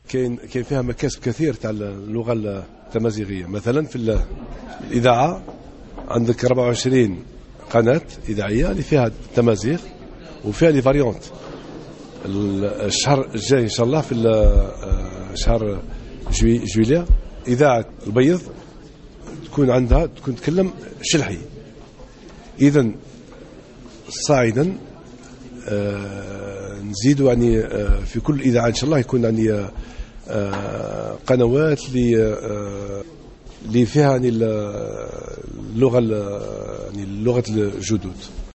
كاين فيها مكاسب كثير تاع اللغه التمازيغيه. مثلا في الاذاعه عندك 24 قناه اذاعيه اللي فيها تمازيغ وفيها لي فاريونت. الشهر الجاي ان شاء الله في شهر جويليا اذاعه البيض تكون تتكلم شلحي. اذا صاعدا نزيد يعني في كل اذاعه ان شاء الله يكون يعني قنوات اللي فيها يعني اللغه الجدد.